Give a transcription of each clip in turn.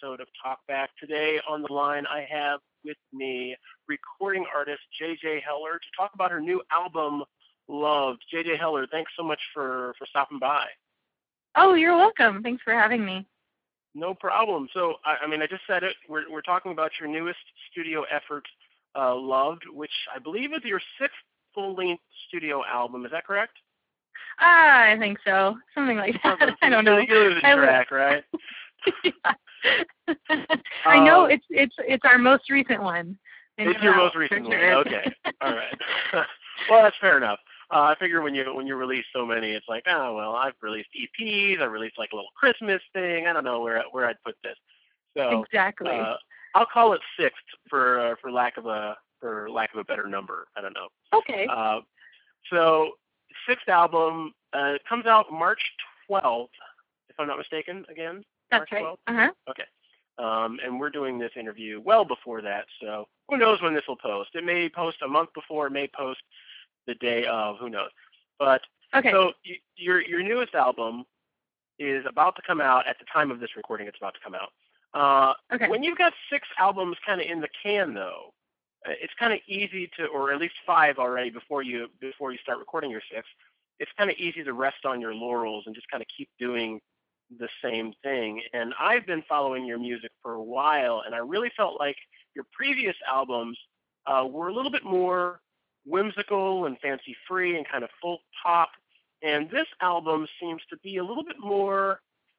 episode of Talkback. Today on the line, I have with me recording artist JJ Heller to talk about her new album, Loved. JJ Heller, thanks so much for stopping by. Oh, you're welcome. Thanks for having me. No problem. So, I just said it. We're talking about your newest studio effort, Loved, which I believe is your sixth full-length studio album. Is that correct? I think so. Something like that. I don't know. You lose track, right? I know it's our most recent one. It's your most recent one. Okay. All right. Well, that's fair enough. I figure when you release so many, it's like, oh well, I've released EPs, I released like a little Christmas thing. I don't know where I'd put this. So exactly. I'll call it sixth for lack of a better number. I don't know. Okay. So sixth album comes out March 12th, if I'm not mistaken. Again. That's March 12th? Right. Okay. And we're doing this interview well before that, so who knows when this will post? It may post a month before, it may post the day of, who knows? But okay. So your newest album is about to come out. At the time of this recording, it's about to come out. Okay. When you've got 6 albums kind of in the can, though, it's kind of easy to, or at least 5 already before you start recording your 6th. It's kind of easy to rest on your laurels and just kind of keep doing the same thing. And I've been following your music for a while, and I really felt like your previous albums were a little bit more whimsical and fancy free and kind of folk pop, and this album seems to be a little bit more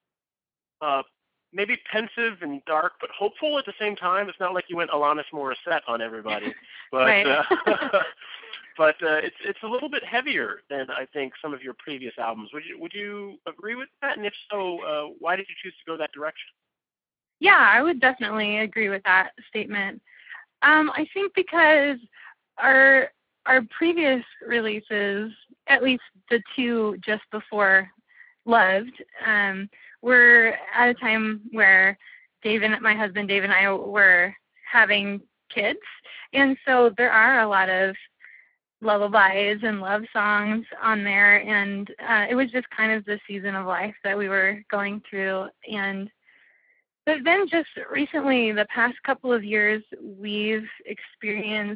maybe pensive and dark but hopeful at the same time. It's not like you went Alanis Morissette on everybody, but right. but it's a little bit heavier than I think some of your previous albums. Would you agree with that? And if so, why did you choose to go that direction? Yeah, I would definitely agree with that statement. I think because our previous releases, at least the 2 just before Loved, were at a time where my husband Dave and I were having kids, and so there are a lot of lullabies and love songs on there, and it was just kind of the season of life that we were going through. But then just recently, the past couple of years, we've experienced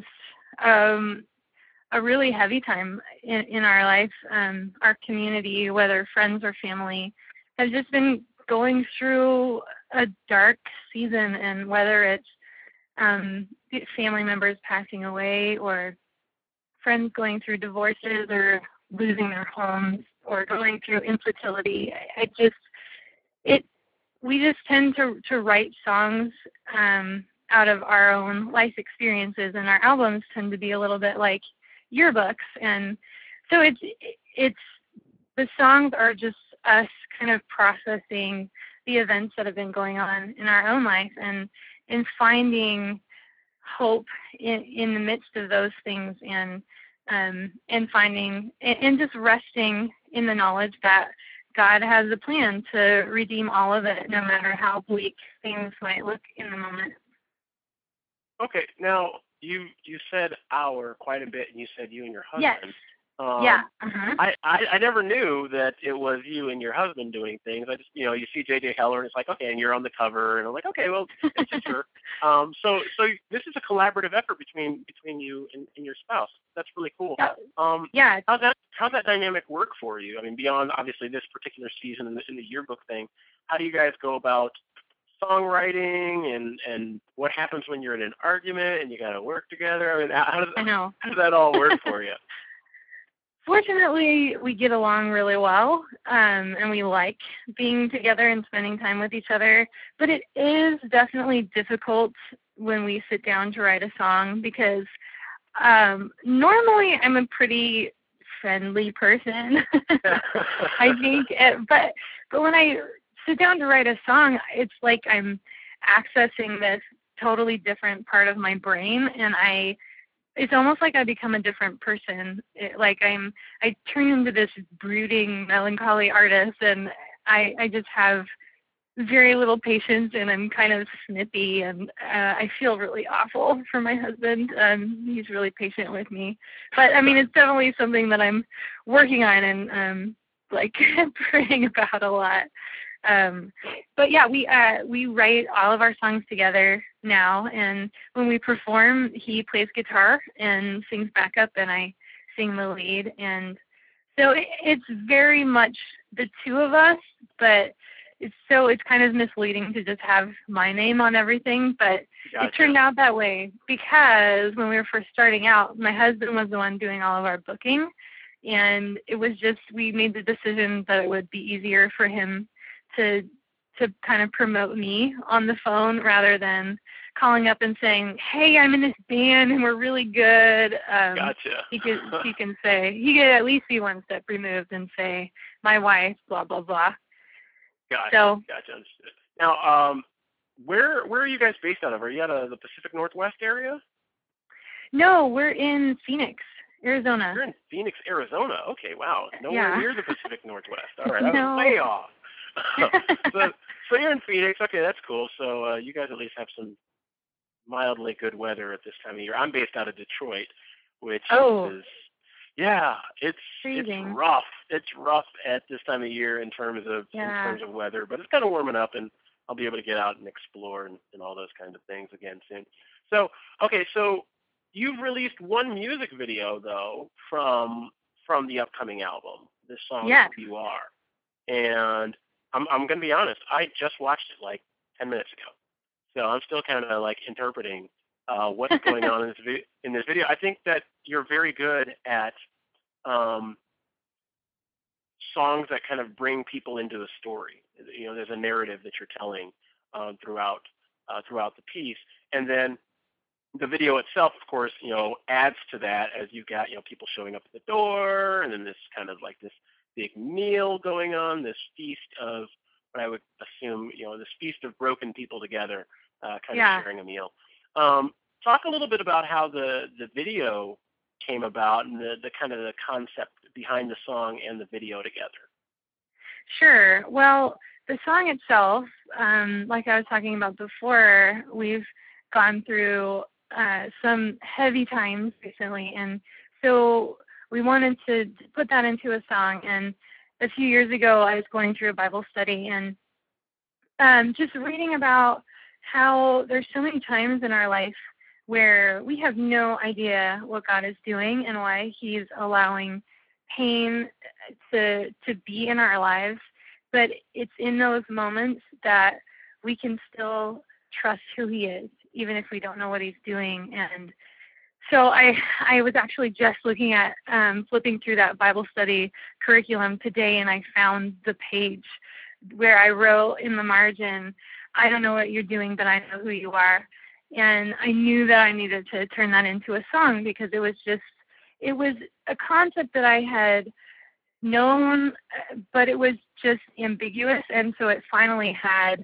a really heavy time in our life. Our community, whether friends or family, has just been going through a dark season, and whether it's family members passing away or friends going through divorces or losing their homes or going through infertility, we just tend to write songs out of our own life experiences, and our albums tend to be a little bit like yearbooks. And so it's the songs are just us kind of processing the events that have been going on in our own life, and finding hope in the midst of those things, and finding and just resting in the knowledge that God has a plan to redeem all of it, no matter how bleak things might look in the moment. Okay, now you said our quite a bit, and you said you and your husband. Yes. Yeah. Uh-huh. I never knew that it was you and your husband doing things. I just, you see JJ Heller, and it's like, okay, and you're on the cover, and I'm like, okay, well, it's just her. So this is a collaborative effort between you and your spouse. That's really cool. Yeah. How's that dynamic work for you? I mean, beyond obviously this particular season in the yearbook thing, how do you guys go about songwriting, and what happens when you're in an argument and you got to work together? I mean, how does that all work for you? Fortunately, we get along really well, and we like being together and spending time with each other. But it is definitely difficult when we sit down to write a song, because normally I'm a pretty friendly person, I think. But when I sit down to write a song, it's like I'm accessing this totally different part of my brain, and it's almost like I become a different person. I turn into this brooding, melancholy artist, and I just have very little patience, and I'm kind of snippy, and I feel really awful for my husband. He's really patient with me. But, I mean, it's definitely something that I'm working on and, praying about a lot. But yeah, we write all of our songs together now, and when we perform, he plays guitar and sings backup, and I sing the lead, and so it's very much the two of us, but it's kind of misleading to just have my name on everything, but Gotcha. it turned out that way because when we were first starting out, my husband was the one doing all of our booking, and it was just, we made the decision that it would be easier for him to kind of promote me on the phone rather than calling up and saying, hey, I'm in this band and we're really good. Gotcha. He could at least be one step removed and say, my wife, blah, blah, blah. Gotcha. So, Gotcha. Understood. Now, where are you guys based out of? Are you out of the Pacific Northwest area? No, we're in Phoenix, Arizona. You're in Phoenix, Arizona. Okay, wow. Nowhere near the Pacific Northwest. All right, I No. was way off. so you're in Phoenix. Okay, that's cool. So you guys at least have some mildly good weather at this time of year. I'm based out of Detroit, which is, yeah, it's rough. It's rough at this time of year in terms of weather, but it's kind of warming up, and I'll be able to get out and explore and all those kinds of things again soon. So, okay, so you've released one music video though from the upcoming album, this song Who You Are, and I'm going to be honest, I just watched it like 10 minutes ago. So I'm still kind of like interpreting what's going on in this video. I think that you're very good at songs that kind of bring people into the story. You know, there's a narrative that you're telling throughout the piece, and then the video itself, of course, you know, adds to that as you've got, you know, people showing up at the door, and then this kind of like this big meal going on, this feast of what I would assume, you know, this feast of broken people together, kind of sharing a meal. Talk a little bit about how the video came about and the kind of the concept behind the song and the video together. Sure. Well, the song itself, like I was talking about before, we've gone through some heavy times recently, and so we wanted to put that into a song. And a few years ago, I was going through a Bible study and just reading about how there's so many times in our life where we have no idea what God is doing and why He's allowing pain to be in our lives. But it's in those moments that we can still trust who He is, even if we don't know what He's doing. And so I was actually just looking at flipping through that Bible study curriculum today, and I found the page where I wrote in the margin, I don't know what you're doing, but I know who you are. And I knew that I needed to turn that into a song because it was a concept that I had known, but it was just ambiguous. And so it finally had,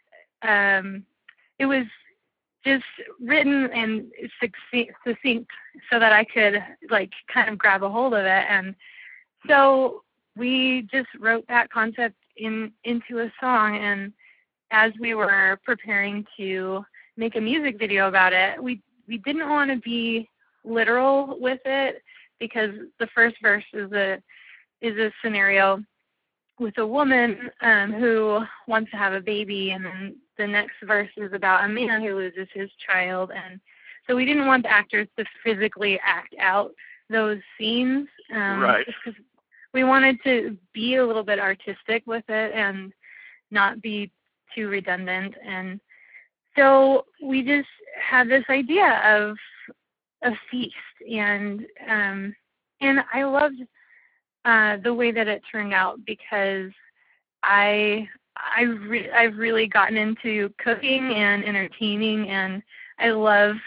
it was just written and succinct so that I could like kind of grab a hold of it. And so we just wrote that concept into a song. And as we were preparing to make a music video about it, we didn't want to be literal with it because the first verse is a scenario with a woman who wants to have a baby, and then the next verse is about a man who loses his child. And so we didn't want the actors to physically act out those scenes, just because we wanted to be a little bit artistic with it and not be too redundant. And so we just had this idea of a feast, and I loved the way that it turned out because I've really gotten into cooking and entertaining, and I love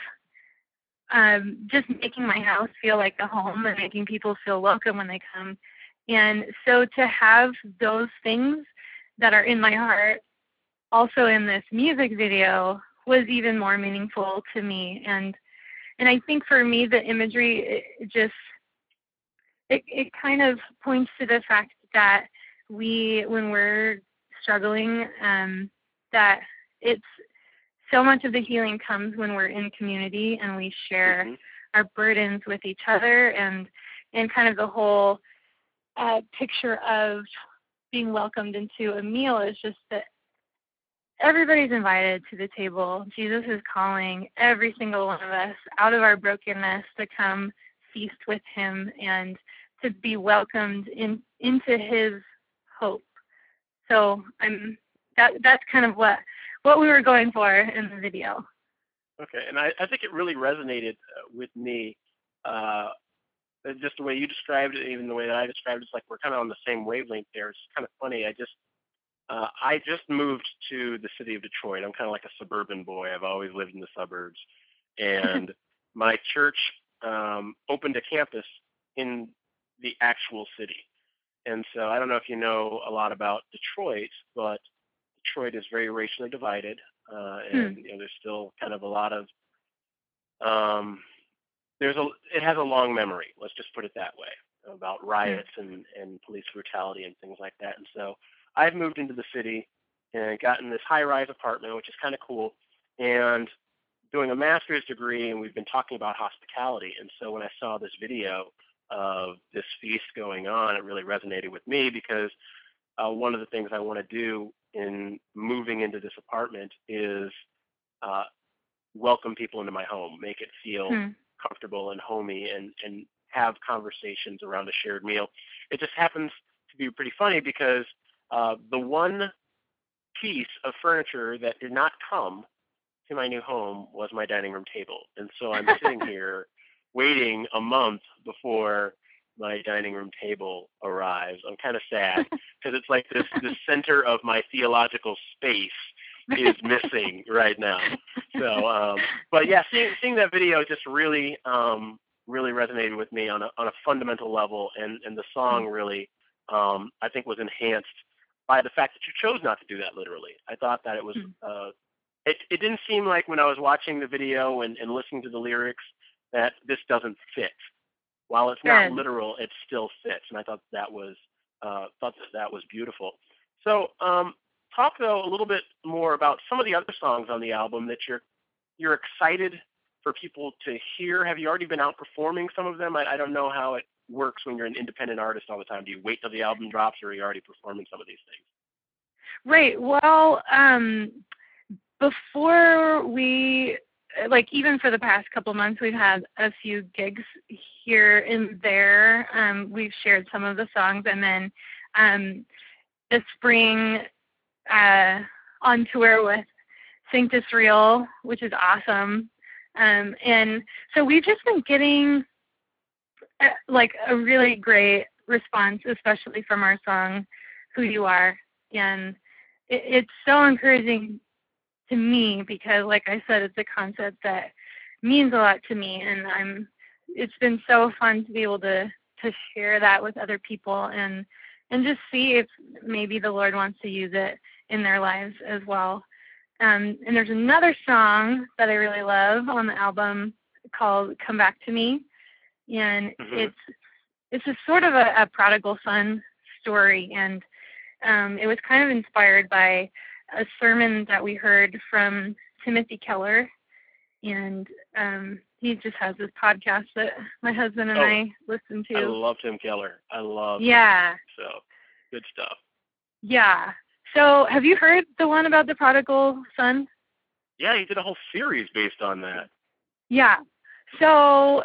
just making my house feel like a home and making people feel welcome when they come. And so to have those things that are in my heart also in this music video was even more meaningful to me. And I think for me, the imagery, it kind of points to the fact that when we're struggling, that it's so much of the healing comes when we're in community and we share our burdens with each other, and kind of the whole picture of being welcomed into a meal is just that everybody's invited to the table. Jesus is calling every single one of us out of our brokenness to come feast with him and to be welcomed into his hope. So that's kind of what we were going for in the video. Okay, and I think it really resonated with me. Just the way you described it, even the way that I described it, it's like we're kind of on the same wavelength there. It's kind of funny. I just moved to the city of Detroit. I'm kind of like a suburban boy. I've always lived in the suburbs. And my church opened a campus in the actual city. And so I don't know if you know a lot about Detroit, but Detroit is very racially divided. And there's still kind of a lot of it has a long memory, let's just put it that way, about riots and police brutality and things like that. And so I've moved into the city and gotten this high-rise apartment, which is kind of cool, and doing a master's degree, and we've been talking about hospitality. And so when I saw this video of this feast going on, it really resonated with me because one of the things I want to do in moving into this apartment is welcome people into my home, make it feel comfortable and homey, and have conversations around a shared meal. It just happens to be pretty funny because the one piece of furniture that did not come to my new home was my dining room table. And so I'm sitting here waiting a month before my dining room table arrives. I'm kind of sad because it's like this center of my theological space is missing right now. So, but yeah, seeing that video just really resonated with me on a fundamental level, and the song really, I think, was enhanced by the fact that you chose not to do that literally. I thought that it was, it didn't seem like when I was watching the video and listening to the lyrics that this doesn't fit. While it's not literal, it still fits, and I thought that was beautiful. So, talk though a little bit more about some of the other songs on the album that you're excited for people to hear. Have you already been out performing some of them? I don't know how it works when you're an independent artist all the time. Do you wait till the album drops, or are you already performing some of these things? Right. Well, before we, even for the past couple months, we've had a few gigs here and there. We've shared some of the songs, and then this spring on tour with Sanctus Real, which is awesome. And so we've just been getting a really great response, especially from our song, Who You Are. And it's so encouraging to me because, like I said, it's a concept that means a lot to me. And it's been so fun to be able to share that with other people and just see if maybe the Lord wants to use it in their lives as well. And there's another song that I really love on the album called Come Back to Me. And it's a sort of a prodigal son story. And it was kind of inspired by a sermon that we heard from Timothy Keller. And he just has this podcast that my husband and I listen to. I love Tim Keller. I love him. So good stuff. Yeah. So have you heard the one about the prodigal son? Yeah, he did a whole series based on that. Yeah. So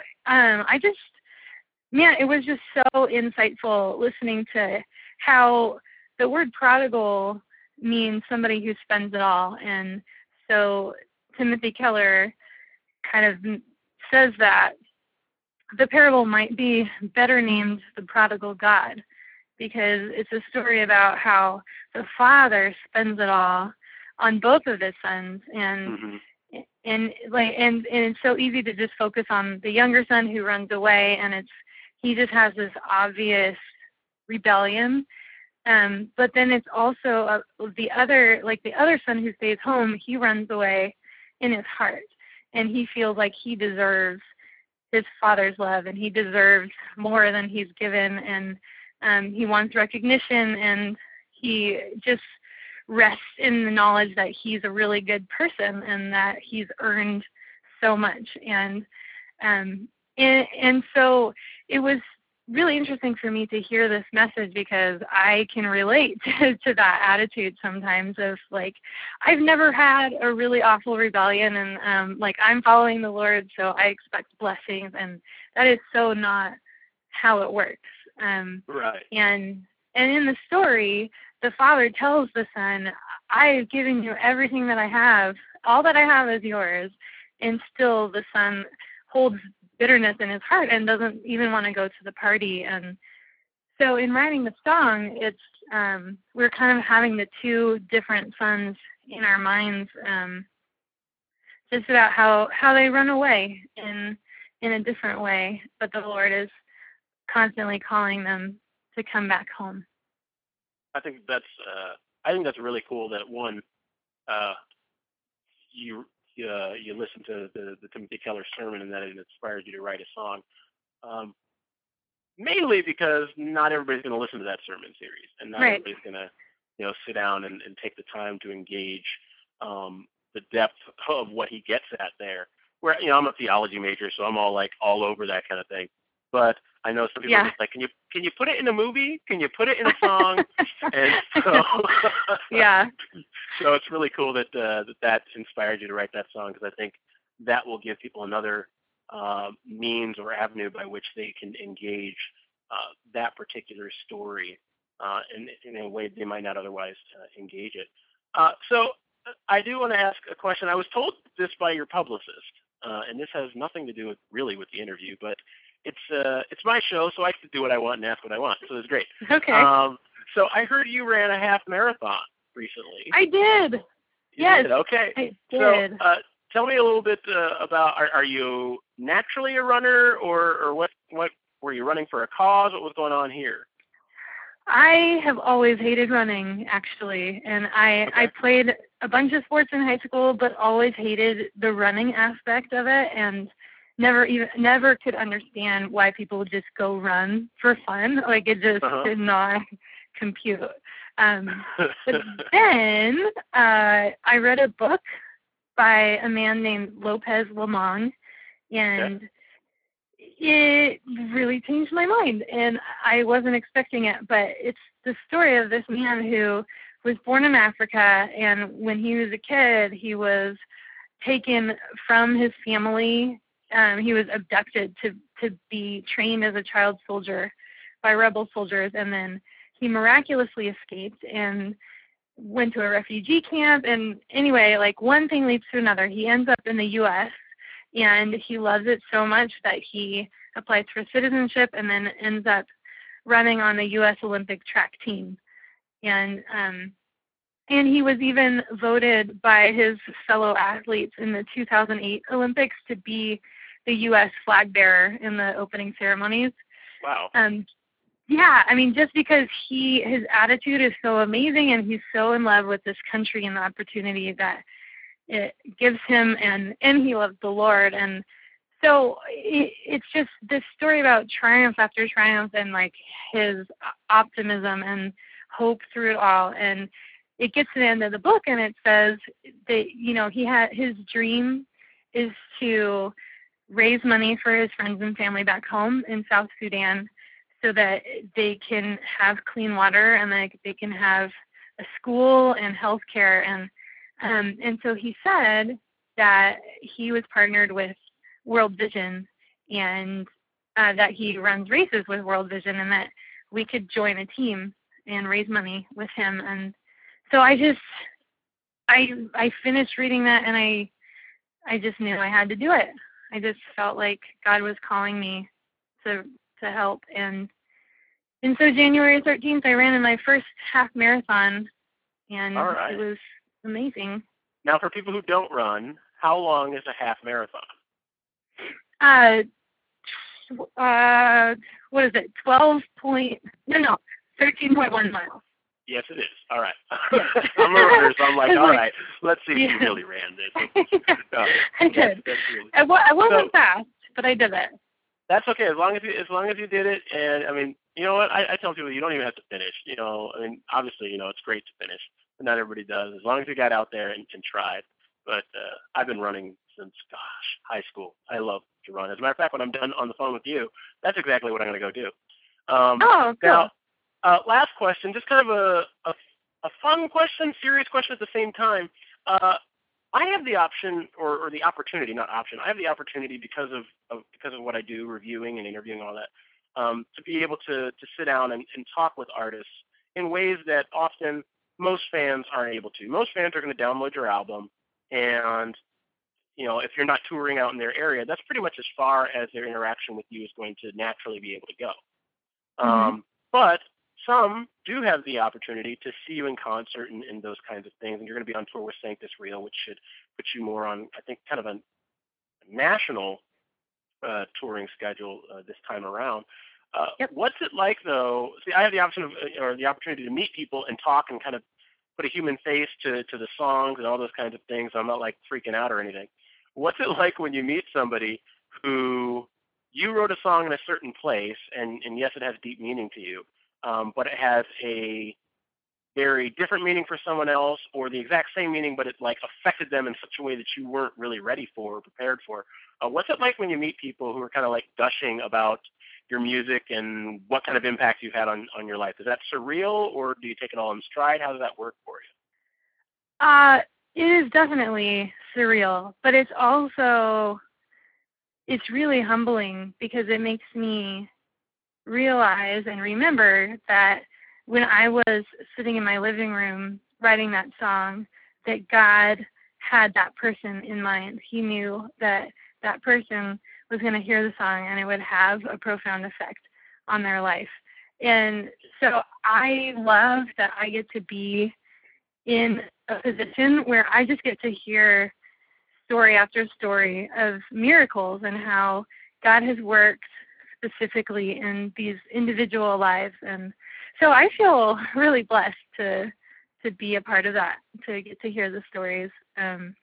it was just so insightful listening to how the word prodigal means somebody who spends it all. And so Timothy Keller kind of says that the parable might be better named the prodigal God, because it's a story about how the father spends it all on both of his sons, and it's so easy to just focus on the younger son who runs away, and he just has this obvious rebellion. But then it's also the other son who stays home. He runs away in his heart, and he feels like he deserves his father's love, and he deserves more than he's given, and he wants recognition, and he just rests in the knowledge that he's a really good person and that he's earned so much. And so it was really interesting for me to hear this message because I can relate to that attitude sometimes of like, I've never had a really awful rebellion and like I'm following the Lord, so I expect blessings, and that is so not how it works. Right. And in the story, the father tells the son, I have given you everything that I have. All that I have is yours. And still the son holds bitterness in his heart and doesn't even want to go to the party. And so in writing the song, it's we're kind of having the two different sons in our minds, just about how they run away in a different way, but the Lord is constantly calling them to come back home. I think that's really cool that one, you you listened to the Timothy Keller sermon and that it inspired you to write a song. Mainly because not everybody's going to listen to that sermon series, and not Right. everybody's going to, sit down and take the time to engage the depth of what he gets at there. Where, I'm a theology major, so I'm all over that kind of thing. But I know some people are just like, can you put it in a movie? Can you put it in a song? And so, Yeah. So it's really cool that that inspired you to write that song, because I think that will give people another means or avenue by which they can engage that particular story in a way they might not otherwise engage it. So I do want to ask a question. I was told this by your publicist, and this has nothing to do with the interview, but it's my show, so I can do what I want and ask what I want. So it's great. Okay. So I heard you ran a half marathon recently. I did. You did? Okay. I did. So tell me a little bit about, are you naturally a runner, or what were you running for a cause? What was going on here? I have always hated running, actually, and I played a bunch of sports in high school, but always hated the running aspect of it, and never could understand why people would just go run for fun. Like, it just did not compute. But then I read a book by a man named Lopez Lemong, and it really changed my mind, and I wasn't expecting it. But it's the story of this man who was born in Africa, and when he was a kid, he was taken from his family. He was abducted to be trained as a child soldier by rebel soldiers, and then he miraculously escaped and went to a refugee camp. And anyway, like, one thing leads to another. He ends up in the U.S., and he loves it so much that he applies for citizenship and then ends up running on the U.S. Olympic track team. And he was even voted by his fellow athletes in the 2008 Olympics to be the U.S. flag bearer in the opening ceremonies. Wow. Yeah, I mean, just because his attitude is so amazing, and he's so in love with this country and the opportunity that it gives him, and he loves the Lord. And so it's just this story about triumph after triumph, and like his optimism and hope through it all. And it gets to the end of the book, and it says that his dream is to raise money for his friends and family back home in South Sudan, so that they can have clean water, and they can have a school and health care. And so he said that he was partnered with World Vision, and that he runs races with World Vision, and that we could join a team and raise money with him. And so I finished reading that, and I just knew I had to do it. I just felt like God was calling me to help. And so January 13th, I ran in my first half marathon, and It was amazing. Now, for people who don't run, how long is a half marathon? What is it? 13.1 miles. Yes, it is. All right. I'm a runner, so I'm like, all right, let's see if you really ran this. I did. I wasn't fast, but I did it. That's okay, as long as you did it. And I mean, you know what? I tell people you don't even have to finish. I mean, obviously, it's great to finish, but not everybody does. As long as you got out there and tried. But I've been running since, high school. I love to run. As a matter of fact, when I'm done on the phone with you, that's exactly what I'm going to go do. Oh, cool. Now, last question, just kind of a fun question, serious question at the same time. I have the option, or the opportunity, not option. I have the opportunity because of what I do, reviewing and interviewing and all that, to be able to sit down and talk with artists in ways that often most fans aren't able to. Most fans are going to download your album, and if you're not touring out in their area, that's pretty much as far as their interaction with you is going to naturally be able to go. But some do have the opportunity to see you in concert and those kinds of things, and you're going to be on tour with Sanctus Real, which should put you more on, I think, kind of a national touring schedule this time around. Yep. What's it like, though? See, I have the option of, or the opportunity to meet people and talk and kind of put a human face to the songs and all those kinds of things. I'm not like freaking out or anything. What's it like when you meet somebody who you wrote a song in a certain place, and yes, it has deep meaning to you, but it has a very different meaning for someone else, or the exact same meaning, but it like affected them in such a way that you weren't really ready for or prepared for. What's it like when you meet people who are kind of like gushing about your music and what kind of impact you've had on your life? Is that surreal, or do you take it all in stride? How does that work for you? It is definitely surreal, but it's really humbling because it makes me realize and remember that when I was sitting in my living room writing that song, that God had that person in mind. He knew that that person was going to hear the song and it would have a profound effect on their life. And so I love that I get to be in a position where I just get to hear story after story of miracles and how God has worked specifically in these individual lives. And so I feel really blessed to be a part of that, to get to hear the stories. And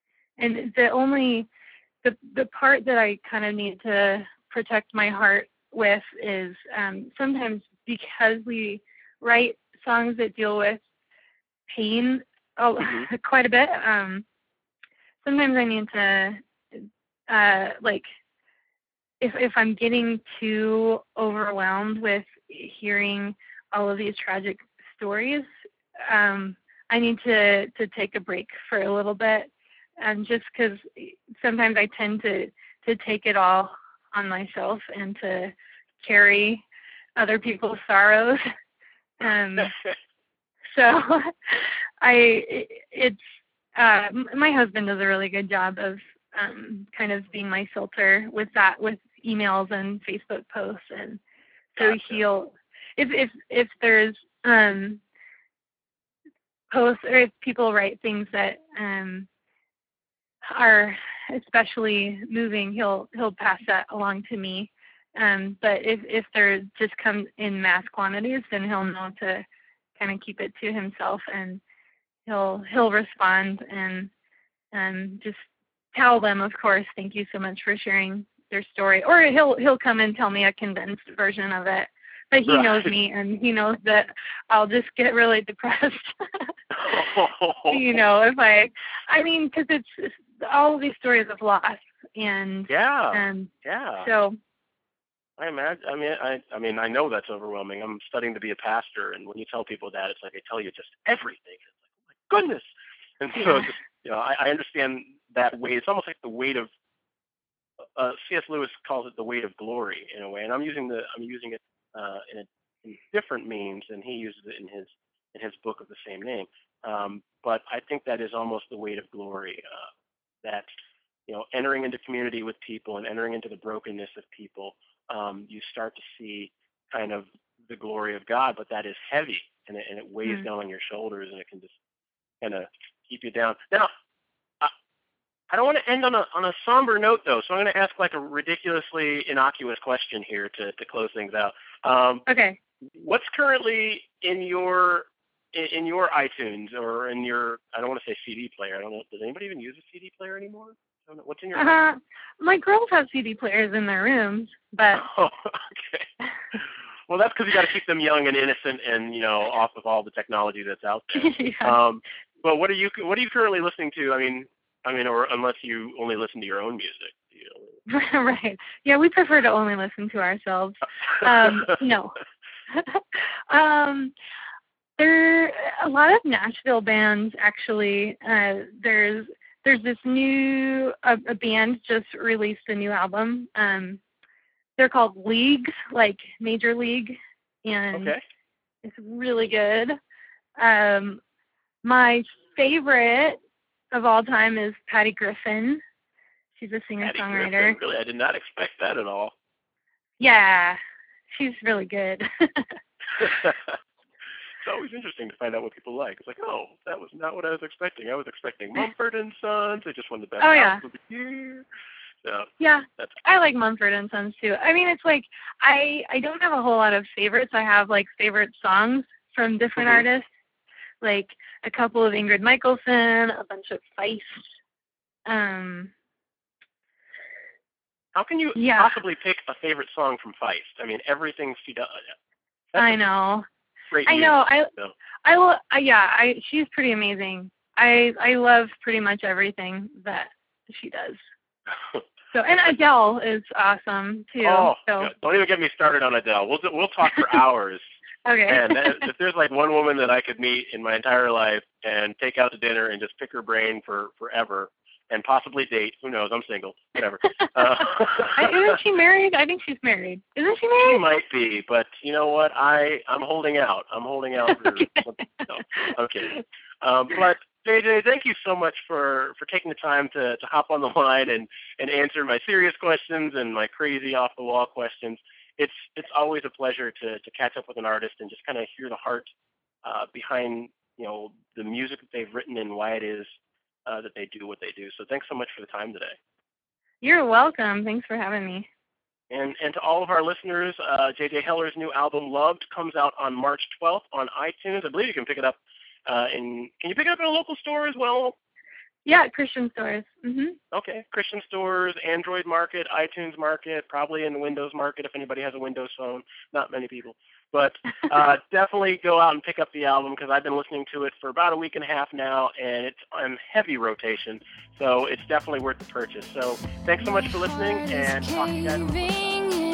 the part that I kind of need to protect my heart with is sometimes because we write songs that deal with pain quite a bit, sometimes I need to, if I'm getting too overwhelmed with hearing all of these tragic stories, I need to take a break for a little bit, just because sometimes I tend to take it all on myself and to carry other people's sorrows. So my husband does a really good job of kind of being my filter with that, with emails and Facebook posts, and so Gotcha. he'll, if there's posts or if people write things that are especially moving, he'll pass that along to me. But if they're just come in mass quantities, then he'll know to kind of keep it to himself, and he'll respond and just tell them, of course, thank you so much for sharing their story. Or he'll come and tell me a condensed version of it. But he knows me, and he knows that I'll just get really depressed. Because it's all of these stories of loss, and so I imagine. I know that's overwhelming. I'm studying to be a pastor, and when you tell people that, it's like they tell you just everything. It's like, oh my goodness. And so, I understand that weight. It's almost like the weight of. C.S. Lewis calls it the weight of glory in a way, and I'm using it in different means, and he uses it in his book of the same name. But I think that is almost the weight of glory. That entering into community with people and entering into the brokenness of people, you start to see kind of the glory of God, but that is heavy, and it weighs down on your shoulders, and it can just kind of keep you down. Now, I don't want to end on a somber note, though, so I'm going to ask like a ridiculously innocuous question here to close things out. Okay. What's currently in your iTunes or in your, I don't want to say CD player. I don't know. Does anybody even use a CD player anymore? I don't know. What's in your my girls have CD players in their rooms, but okay. Well, that's because you got to keep them young and innocent and off of all the technology that's out there. Yeah. But what are you currently listening to? I mean, or unless you only listen to your own music. Right. Yeah, we prefer to only listen to ourselves. No. There are a lot of Nashville bands, actually. There's this new a band just released a new album. They're called Leagues, like Major League, and Okay. it's really good. My favorite of all time is Patty Griffin. She's a singer-songwriter. Really, I did not expect that at all. Yeah, she's really good. It's always interesting to find out what people like. It's like, oh, that was not what I was expecting. I was expecting Mumford and Sons. They just won the best album of the year. So, yeah, I like Mumford and Sons too. I mean, it's like I don't have a whole lot of favorites. I have like favorite songs from different artists, like a couple of Ingrid Michaelson, a bunch of Feist. How can you possibly pick a favorite song from Feist? I mean, everything she does. I know. Great I know. She's pretty amazing. I love pretty much everything that she does. So, and Adele is awesome too. Oh, so. Don't even get me started on Adele. We'll talk for hours. Okay. And if there's like one woman that I could meet in my entire life and take out to dinner and just pick her brain for forever and possibly date, who knows? I'm single. Whatever. Isn't she married? I think she's married. Isn't she married? She might be, but you know what? I'm holding out. I'm holding out for something. No, I'm kidding. But JJ, thank you so much for taking the time to hop on the line and answer my serious questions and my crazy off the wall questions. It's always a pleasure to catch up with an artist and just kind of hear the heart behind the music that they've written and why it is that they do what they do. So thanks so much for the time today. You're welcome. Thanks for having me. And to all of our listeners, J.J. Heller's new album, Loved, comes out on March 12th on iTunes. I believe you can pick it up can you pick it up in a local store as well? Yeah, Christian stores. Okay, Christian stores, Android Market, iTunes Market, probably in the Windows Market if anybody has a Windows phone. Not many people. But definitely go out and pick up the album because I've been listening to it for about a week and a half now, and it's on heavy rotation. So it's definitely worth the purchase. So thanks so much for listening, and talk to you guys.